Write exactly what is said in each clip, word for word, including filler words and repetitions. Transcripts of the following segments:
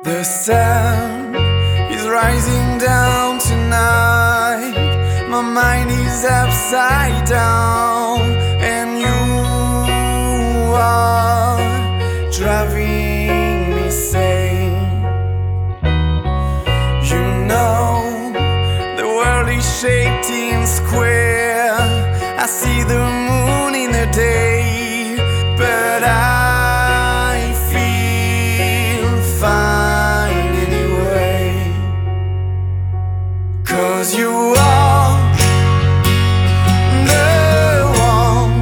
The sun is rising down tonight. My mind is upside down, and you are driving me insane. You know the world is shaped in square. I see the moon in the day, but I feel fine anyway. 'Cause you are the one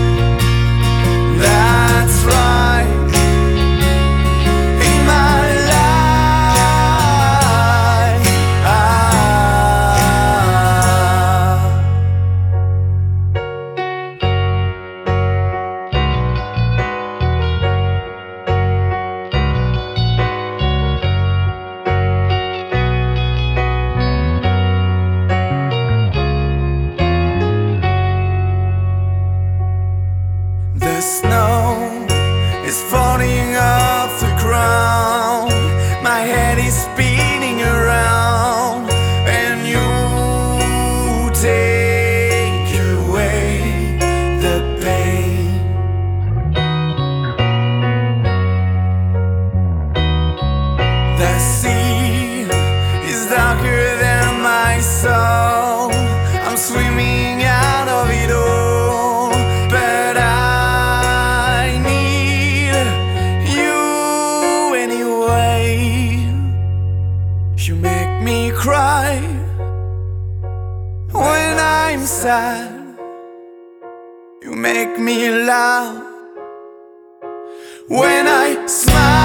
that's right in my life. The snow is falling off the ground. My head is spinning around, and you take away the pain. The sea is darker than my soul. I'm swimming out of it all, but I You make me cry when I'm sad. You make me laugh when I smile.